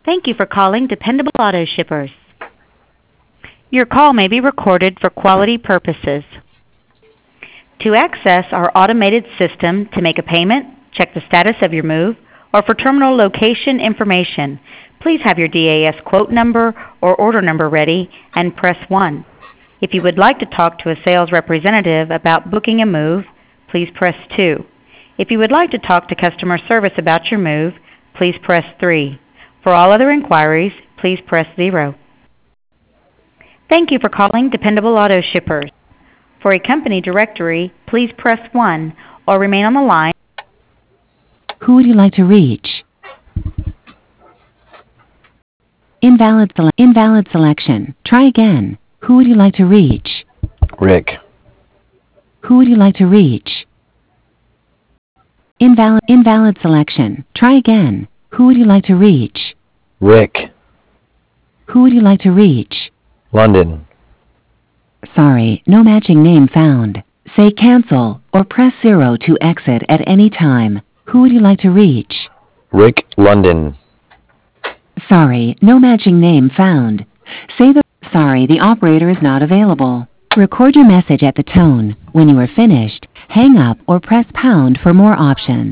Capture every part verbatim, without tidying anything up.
Thank you for calling Dependable Auto Shippers. Your call may be recorded for quality purposes. To access our automated system to make a payment, check the status of your move, or for terminal location information, please have your D A S quote number or order number ready and press one. If you would like to talk to a sales representative about booking a move, please press two. If you would like to talk to customer service about your move, please press three. For all other inquiries, please press zero. Thank you for calling Dependable Auto Shippers. For a company directory, please press one or remain on the line. Who would you like to reach? Invalid, sele- invalid selection. Try again. Who would you like to reach? Rick. Who would you like to reach? Invalid, invalid selection. Try again. Who would you like to reach? Rick. Who would you like to reach? London. Sorry, no matching name found. Say cancel or press zero to exit at any time. Who would you like to reach? Rick London. Sorry, no matching name found. Say the sorry, the operator is not available. Record your message at the tone. When you are finished, hang up or press pound for more options.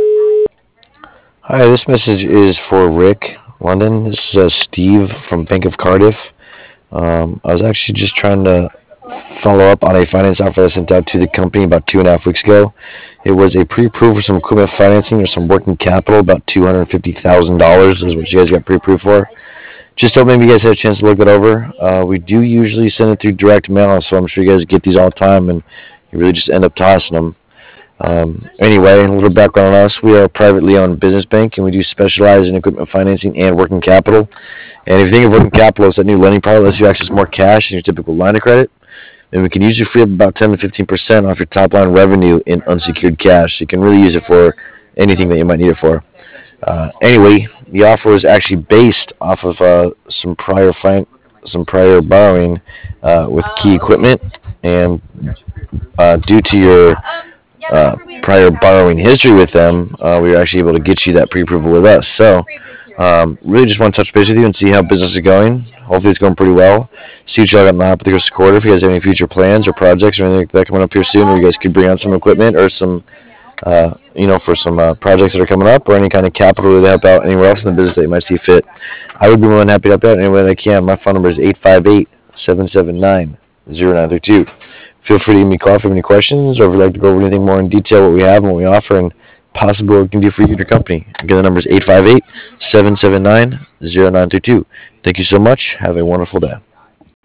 Hi, this message is for Rick London. This is uh, Steve from Bank of Cardiff. Um, I was actually just trying to follow up on a finance offer I sent out to the company about two and a half weeks ago. It was a pre-approved for some equipment financing or some working capital, about two hundred fifty thousand dollars is what you guys got pre-approved for. Just hope maybe you guys had a chance to look it over. Uh, we do usually send it through direct mail, so I'm sure you guys get these all the time, and you really just end up tossing them. Um, anyway, a little background on us. We are a privately owned business bank, and we do specialize in equipment financing and working capital. And if you think of working capital, it's that new lending product that lets you access more cash than your typical line of credit. And we can usually free up about ten to fifteen percent off your top line revenue in unsecured cash. So you can really use it for anything that you might need it for. Uh, anyway, the offer was actually based off of uh, some prior fin- some prior borrowing uh, with key equipment, and uh, due to your uh, prior borrowing history with them, uh, we were actually able to get you that pre-approval with us. So, um, really just want to touch base with you and see how business is going. Hopefully, it's going pretty well. See what y'all got in the hopper this quarter. If you guys have any future plans or projects or anything like that coming up here soon, where you guys could bring on some equipment or some. Uh, you know, for some uh, projects that are coming up or any kind of capital to help out anywhere else in the business that you might see fit. I would be more than happy to help out any way that I can. My phone number is eight five eight, seven seven nine, zero nine three two. Feel free to give me a call if you have any questions or if you'd like to go over anything more in detail, what we have and what we offer and possibly what we can do for you and your company. Again, the number is eight five eight, seven seven nine, zero nine three two. Thank you so much. Have a wonderful day.